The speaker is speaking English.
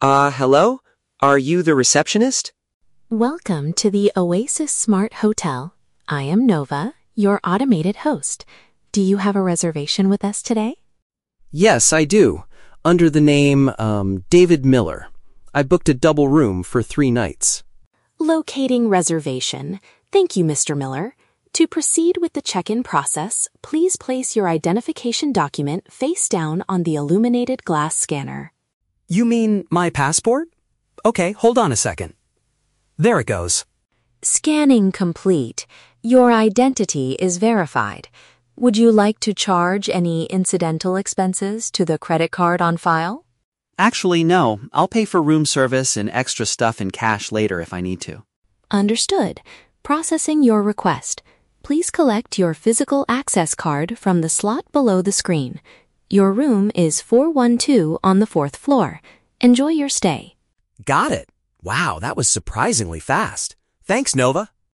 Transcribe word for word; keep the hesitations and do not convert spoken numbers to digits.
Uh, hello? Are you the receptionist? Welcome to the Oasis Smart Hotel. I am Nova, your automated host. Do you have a reservation with us today? Yes, I do. Under the name, um, David Miller. I booked a double room for three nights. Locating reservation. Thank you, Mister Miller. To proceed with the check-in process, please place your identification document face down on the illuminated glass scanner. You mean my passport? Okay, hold on a second. There it goes. Scanning complete. Your identity is verified. Would you like to charge any incidental expenses to the credit card on file? Actually, no. I'll pay for room service and extra stuff in cash later if I need to. Understood. Processing your request. Please collect your physical access card from the slot below the screen. Your room is four one two on the fourth floor. Enjoy your stay. Got it. Wow, that was surprisingly fast. Thanks, Nova.